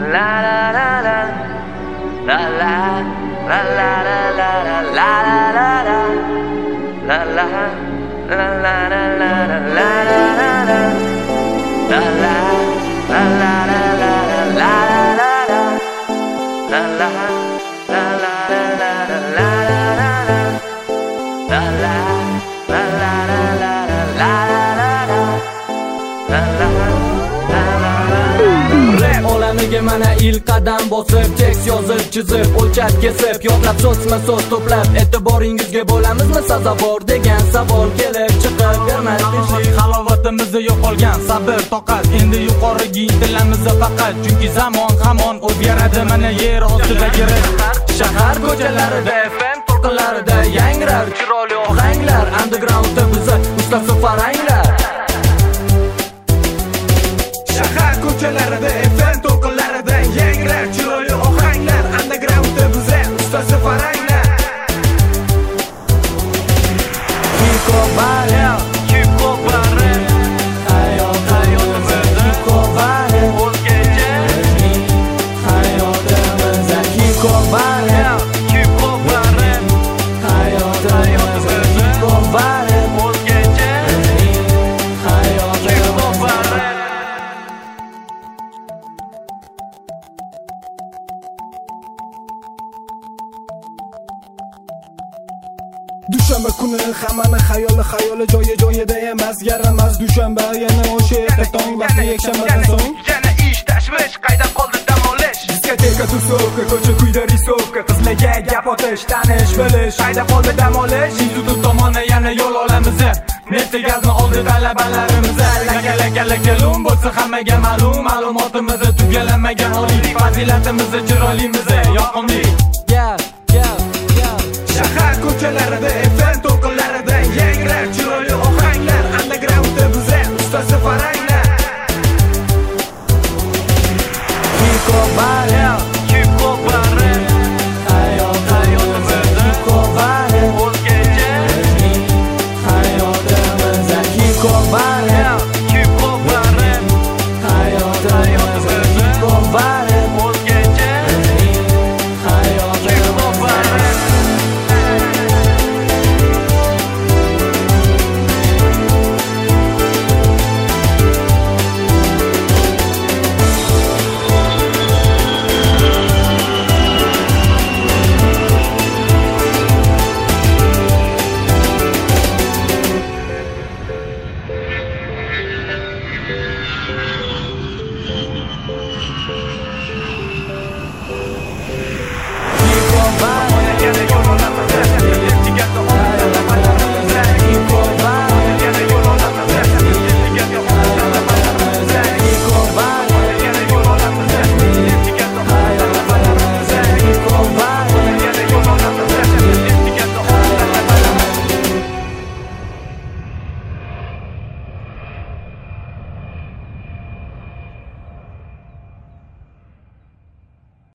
Olamiga mana ilk qadam bosib, tekst yozib, chizib, o'lchab, kesib, yodlab, so'zma-so'z to'plab, e'tiboringizga bo'lamizmi sazovor degan savol kelib chiqib bermas tinchlik. Halovatimizda yo'qolgan sabr, toqat, endi yuqoriga intilamiz faqat, chunki zamon hamon o'zgaradi. Mana yer ostidagi shahar ko'chalarida, FM to'lqinlarida yangrar chiroyli ohanglar, undergroundda biza ustasi faranglar. Shahar ko'chalarida, FM to'lqinlarida yangrar chiroyli ohanglar, undergroundda biza ustasi faranglar. Dushanba kuni hammani xayoli joyida emas, yaramas dushanba yana o'sha yerda tong vaqti yakshanbadan so'ng yana ish tashvish, qayda qoldi dam olish? Diskoteka, tusovka, ko'cha kuyda risovka, qizlarga gap otish, tanish bilish, qayda qoldi dam olish? Institut tomoni yana yo'l olamiz. Neft gazni oldi talabalarimiz. Laka bo'lsa hammaga ma'lum, ma'lumotimiz tugallanmagan oliylik, fazilatimiz chiroylimiz yoqimli. Shahar ko'chalarida, FM to'lqinlarida yangrar chiroyli ohanglar, undergroundda biza ustasi faranglar. Kiko Vale